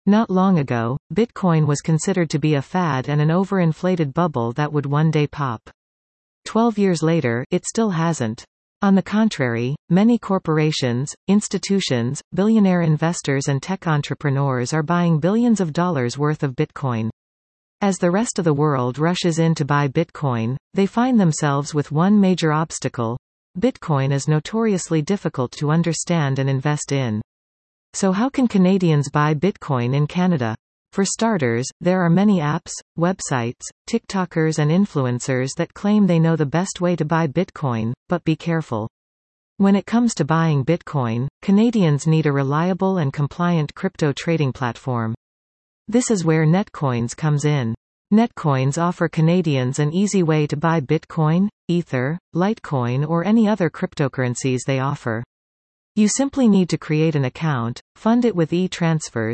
Not long ago, Bitcoin was considered to be a fad and an overinflated bubble that would one day pop. 12 years later, it still hasn't. On the contrary, many corporations, institutions, billionaire investors and tech entrepreneurs are buying billions of dollars worth of Bitcoin. As the rest of the world rushes in to buy Bitcoin, they find themselves with one major obstacle. Bitcoin is notoriously difficult to understand and invest in. So how can Canadians buy Bitcoin in Canada? For starters, there are many apps, websites, TikTokers and influencers that claim they know the best way to buy Bitcoin, but be careful. When it comes to buying Bitcoin, Canadians need a reliable and compliant crypto trading platform. This is where Netcoins comes in. Netcoins offer Canadians an easy way to buy Bitcoin, Ether, Litecoin or any other cryptocurrencies they offer. You simply need to create an account, fund it with e-transfers,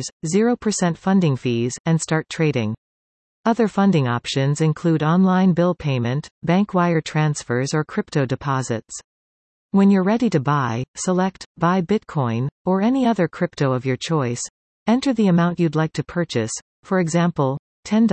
0% funding fees, and start trading. Other funding options include online bill payment, bank wire transfers or crypto deposits. When you're ready to buy, select Buy Bitcoin, or any other crypto of your choice. Enter the amount you'd like to purchase, for example, $10,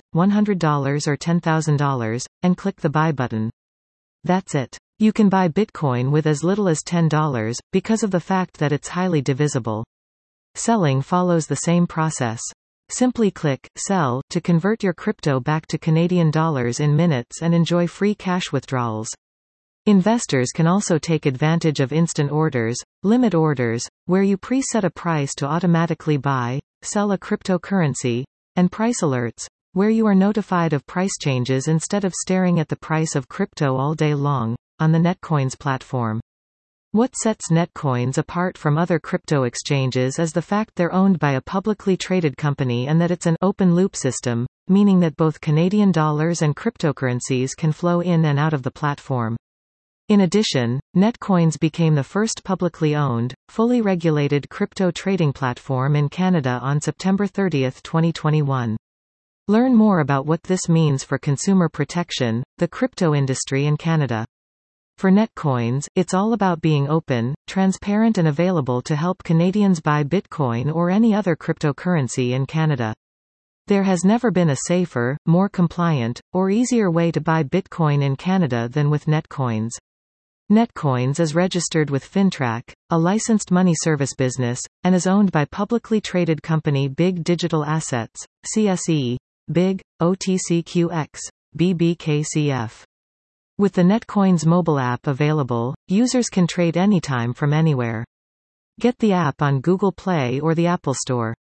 $100 or $10,000, and click the Buy button. That's it. You can buy Bitcoin with as little as $10, because of the fact that it's highly divisible. Selling follows the same process. Simply click Sell to convert your crypto back to Canadian dollars in minutes and enjoy free cash withdrawals. Investors can also take advantage of instant orders, limit orders, where you preset a price to automatically buy, sell a cryptocurrency, and price alerts, where you are notified of price changes instead of staring at the price of crypto all day long, on the Netcoins platform. What sets Netcoins apart from other crypto exchanges is the fact they're owned by a publicly traded company and that it's an open-loop system, meaning that both Canadian dollars and cryptocurrencies can flow in and out of the platform. In addition, Netcoins became the first publicly owned, fully regulated crypto trading platform in Canada on September 30, 2021. Learn more about what this means for consumer protection, the crypto industry in Canada. For Netcoins, it's all about being open, transparent and available to help Canadians buy Bitcoin or any other cryptocurrency in Canada. There has never been a safer, more compliant, or easier way to buy Bitcoin in Canada than with Netcoins. Netcoins is registered with FINTRAC, a licensed money service business, and is owned by publicly traded company Big Digital Assets, CSE, BIG, OTCQX, BBKCF. With the Netcoins mobile app available, users can trade anytime from anywhere. Get the app on Google Play or the Apple Store.